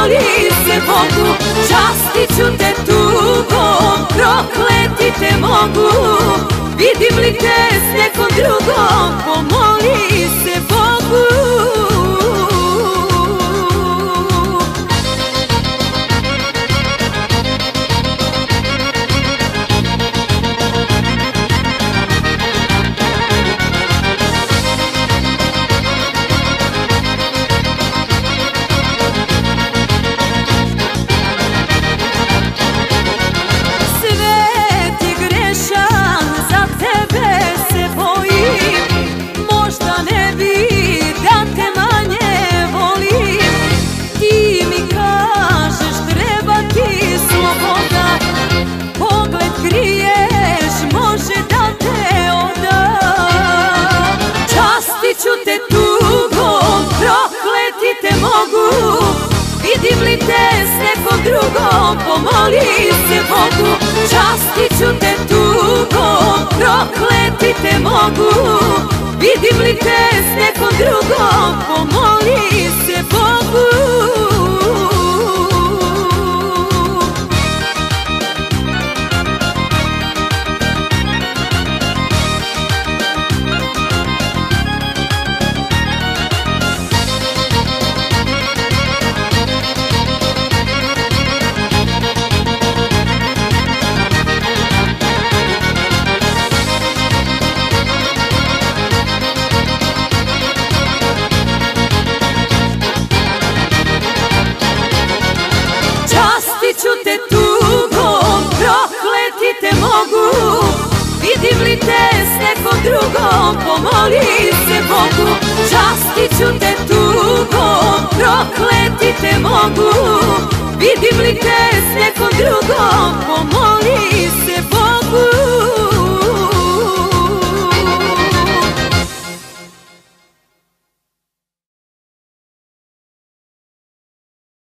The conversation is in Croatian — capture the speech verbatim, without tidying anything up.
pomoli se Bogu. Častit ću te tugom, prokleti te mogu. Vidim li te s nekom drugom, pomoli se Bogu. Vidim li te s nekom drugom, pomoli se Bogu. Častit ću te tugom, prokleti te mogu. Vidim li te s nekom drugom, pomoli se Bogu. Vidim li te s nekom drugom, pomoli se Bogu. Častit ću te tugom, prokleti te mogu. Vidim li te s